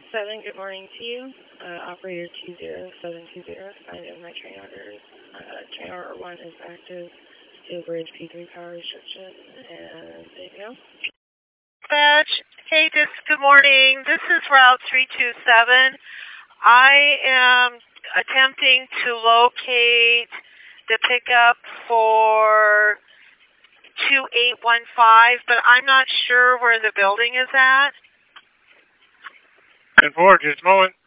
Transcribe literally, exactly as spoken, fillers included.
seven, good morning to you. Uh, operator two zero seven two zero, find in my train orders. Uh, train order one is active, Steel Bridge P three power restriction, and there you go. Dispatch, hey, this, good morning. This is Route three two seven. I am attempting to locate the pickup for two eight one five, but I'm not sure where the building is at. ten four, just a moment.